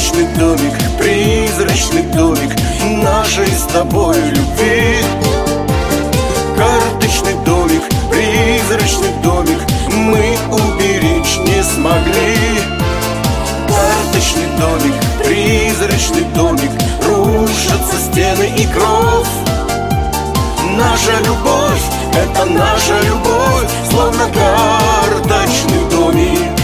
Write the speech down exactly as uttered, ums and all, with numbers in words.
Карточный домик, призрачный домик нашей с тобой любви. Карточный домик, призрачный домик мы уберечь не смогли. Карточный домик, призрачный домик, рушатся стены и кров. Наша любовь, это наша любовь, словно карточный домик.